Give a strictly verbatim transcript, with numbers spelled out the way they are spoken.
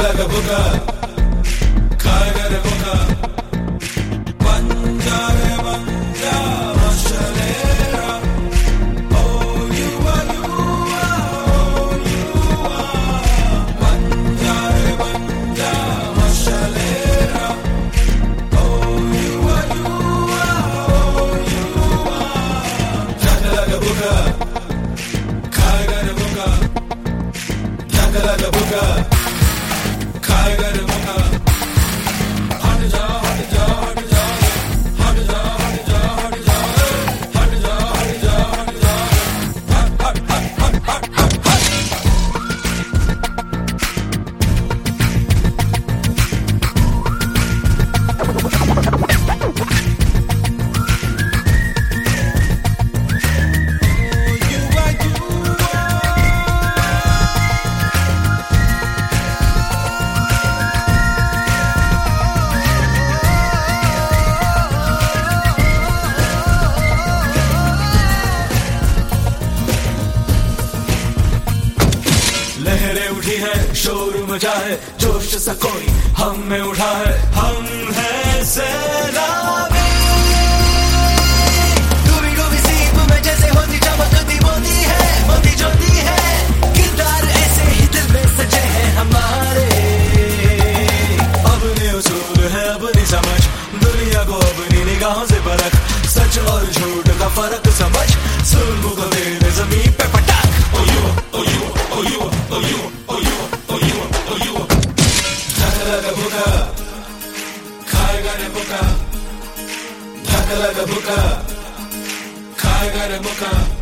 लगा बुका खाएगा रे बुका बंजा रे बंजा मशलेरा ओ युवा युवा ओ युवा बंजा रे बंजा मशलेरा ओ युवा युवा ओ युवा लगा लगा बुका खाएगा रे बुका लगा लगा बुका खाएगा रे बुका हट जा हट जा हट जा हट जा हट जा हट जा हट जा हट जा हट जा हट हट हट हट हट हट युवा युवा लहरें उठी है शोर मचा है जोश सा कोई हम में उठा है हम है सैलाबी डूबी डूबी सीप में जैसे होती चमकती मोती है मोती ज्योति है किरदार ऐसे ही दिल में सजे हैं हमारे अपने उसूल है अपनी समझ दुनिया को अपनी निगाहों से परख सच और झूठ का फर्क समझ जुल्म को दे दे जमीन पे पटक ओ यू ओ यू ओ यू ओ यू ओ यू ओ यू ओ यू लगा लगा बुका खाएगा रे बुका लगा लगा बुका खाएगा रे बुका